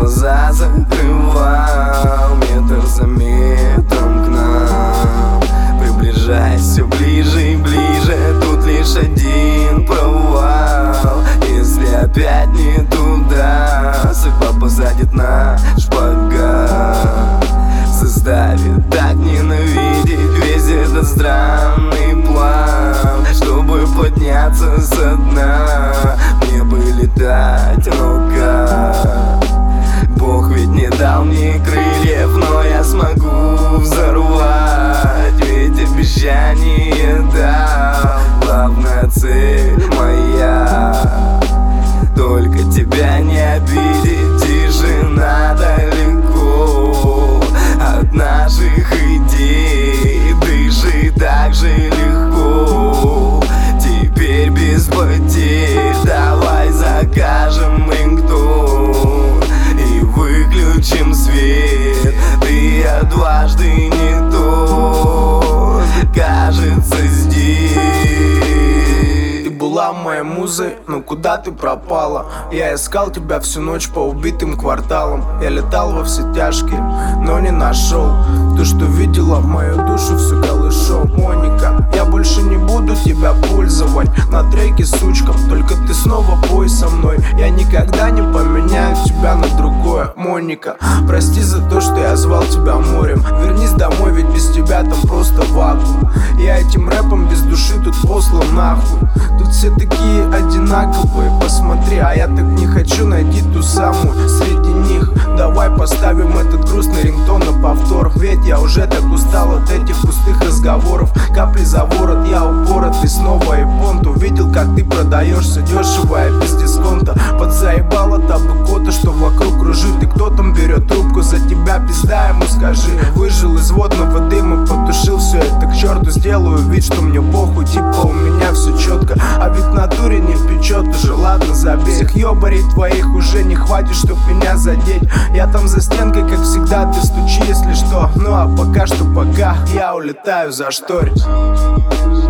глаза закрывал, метр за метром к нам, приближаясь все ближе и ближе. Тут лишь один провал: если опять не туда, судьба посадит на шпагат, заставит так ненавидеть весь этот странный план. Чтобы подняться со дна, мне бы летать, но как? Бог ведь не дал мне крыльев, но я смогу взорвать, ведь обещание дал. Главная цель моя — только тебя не обидеть. Тишина далеко от наших идей, дыши так же легко, теперь без потерь. Давай закажем рингтон и выключим свет. Ты дважды не тот, кажется, здесь. Ты была моей музой, но куда ты пропала? Я искал тебя всю ночь по убитым кварталам. Я летал во все тяжкие, но не нашел то, что видела мою душу всю колышом. Моника, я больше не буду тебя пользовать на треке сучкам, только ты снова пой со мной. Я никогда не поменяю тебя на другое. Моника, прости за то, что я звал тебя морем. Вернись домой, ведь без тебя там просто вакуум. Я этим рэпом без души тут послан нахуй. Тут все такие одинаковые, посмотри, а я так не хочу найти ту самую среди них. Давай поставим этот грустный рингтон на повтор, ведь я уже так устал от этих пустых разговоров. Капли за ворот, я упоротый снова и понт. Увидел, как ты продаешься дешево и без дисконта. Подзаебала та быкота, что вокруг кружит. И кто там берет трубку за тебя, пизда ему скажи. Выжил из водного дыма, потушил все это к черту. Сделаю вид, что мне похуй, типа у меня все четко, а ведь в натуре не печет уже, ладно, забей. Всех ёбарей твоих уже не хватит, чтоб меня задеть. Я там за стенкой, как всегда, ты стучи, если что. Ну а пока что пока, я улетаю зашторить.